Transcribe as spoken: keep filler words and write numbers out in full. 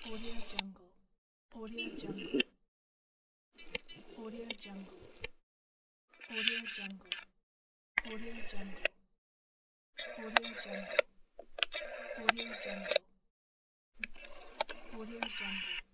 Audio Jungle. Audio Jungle. Audio Jungle. Audio Jungle. Audio Jungle. Audio Jungle. Audio Jungle. Audio Jungle.